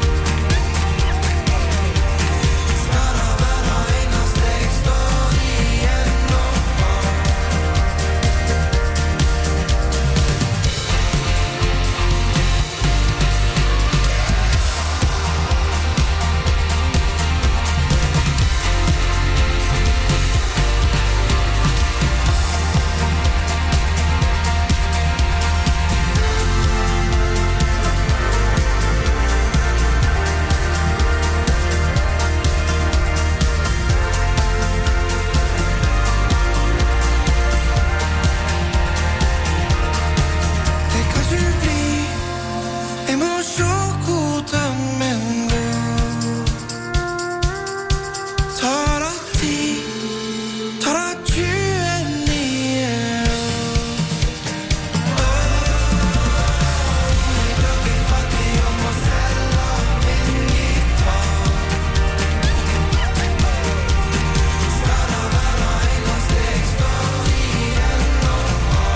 skal det være det eneste jeg står igjennom av. Det kan ikke bli, jeg må se hvor drømmen går. Ta deg tid, ta deg tjueni år. Åh, jeg da blir fattig og må selge min gitar, skal det være det eneste jeg står igjennom av.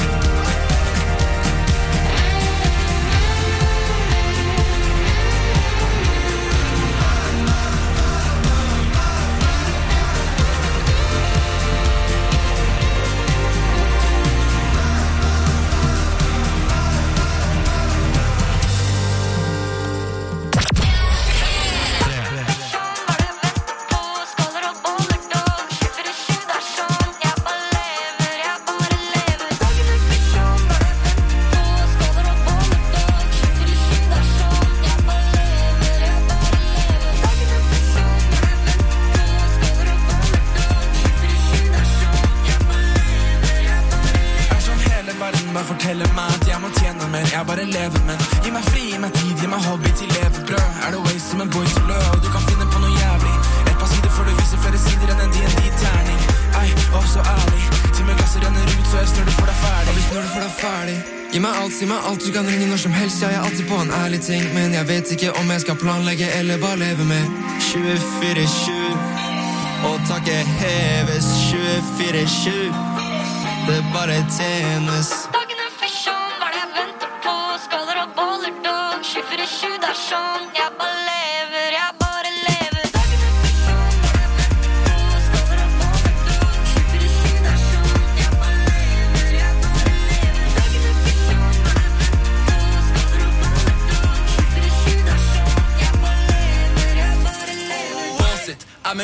Er som hele verden bare forteller meg at jeg må tjene mer. Jeg bare lever, men gi meg fri, gi meg tid, gi meg hobby til levebrød. Er det waste som en boy til lø, og du kan finne på noe jævlig. Et par sider før du viser flere sider enn en D and D-terning. Ei, å så ærlig, til med glasset renner ut, så jeg snør det for deg ferdig. Og hvis når du får deg ferdig, gi meg alt, si meg alt, du kan ringe når som helst. Jeg er alltid på en ærlig ting, men jeg vet ikke om jeg skal planlegge eller bare leve med tjuefire sju. Og taket heves tjuefire sju. Det bare tjenes. Dagen er fashion, hva er det jeg venter på? Skaller og boller, dog, tjuefire sju, det er sånn. Jeg bare lever, jeg bare lever. Dagen er fashion, hva er det jeg venter på? Skaller og boller.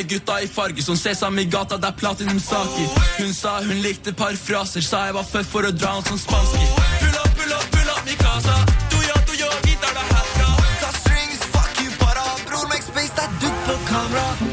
med gutta i farge som sesam i gata, der platinum saker. Hun sa hun likte parfraser, sa jeg var født for å dra han som spansker. Pull up, pull up, pull up, mi casa. Du ja, du ja, vi tar det herfra. Ta strings, fuck you, para. Bror, make space, det er dutt på kamera.